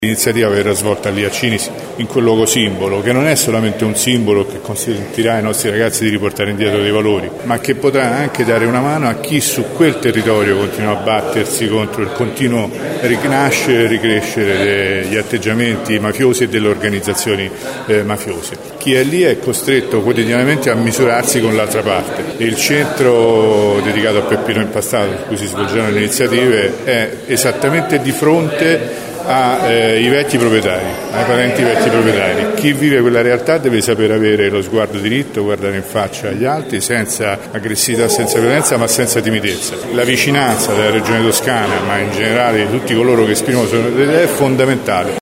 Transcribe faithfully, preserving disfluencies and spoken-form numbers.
L'iniziativa verrà svolta lì a Cinis, in quel luogo simbolo, che non è solamente un simbolo che consentirà ai nostri ragazzi di riportare indietro dei valori, ma che potrà anche dare una mano a chi su quel territorio continua a battersi contro il continuo rinascere e ricrescere degli atteggiamenti mafiosi e delle organizzazioni eh, mafiose. Chi è lì è costretto quotidianamente a misurarsi con l'altra parte. E il centro dedicato a Peppino Impastato, in cui si svolgeranno le iniziative, è esattamente di fronte ai eh, vecchi proprietari, ai parenti vecchi proprietari. Chi vive quella realtà deve sapere avere lo sguardo diritto, guardare in faccia agli altri senza aggressività, senza violenza, ma senza timidezza. La vicinanza della regione toscana, ma in generale di tutti coloro che esprimono le idee, è fondamentale.